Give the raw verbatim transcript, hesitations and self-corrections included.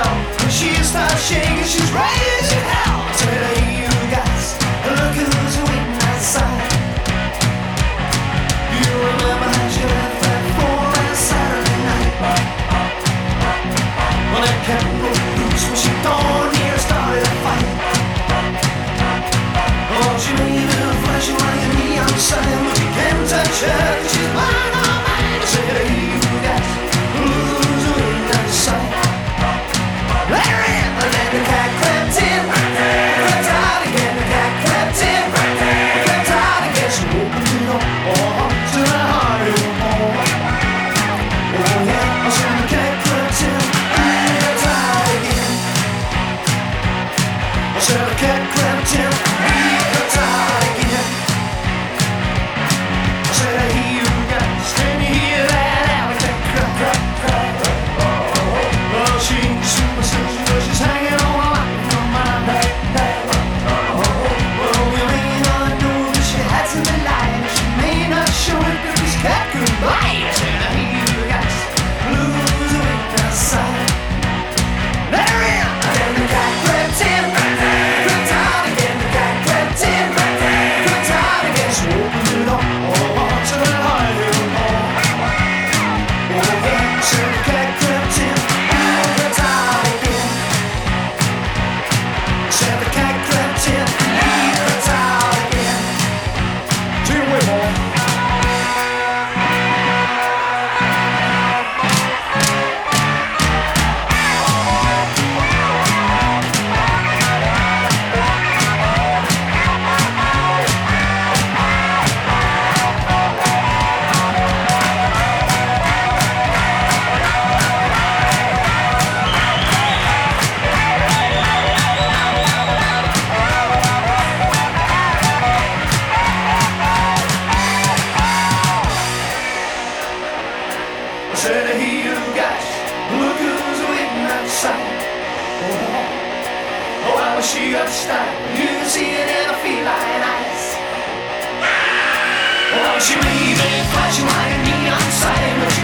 bell. When she starts shaking, she's raising hell. I said, hey, you guys, look who's waiting outside. You remember how she left that four last Saturday night? Well, that cat broke loose when she darn near started a fight. Oh, she made a flashing like a neon sign, but you can't touch her 'cause she's mine, all mine. I said, hey, you guys, who's waiting outside? Let her in, and then the cat crept in. Crept out again, the cat crept in. Crept out again, she opened the door. Oh, to the heart of home. Oh yeah, I said the cat crept in. Crept out again. I said the cat crept in. Crept out again. I said I hear you guys, can you hear that alley cat crap, crap, crap? Well, she ain't superstitious, but she's hanging on a line from my back, back. Well, we may not know that she had to be lying. She may not show it, but this cat could lie. I said I hear you guys, who's waiting outside? Let her in, and then the cat crept in. Crept out again, the cat crept in. Crept out again, she opened the door. Oh, to the heart of the home. Oh yeah, so the cat crept in. Crept out again. Said the cat crept in. Crept out again. Two way more. I said, hey, you guys, look who's waiting outside. Oh, oh, how she got style. You can see it in her feline eyes. Oh, how she made it flashing like a neon sign.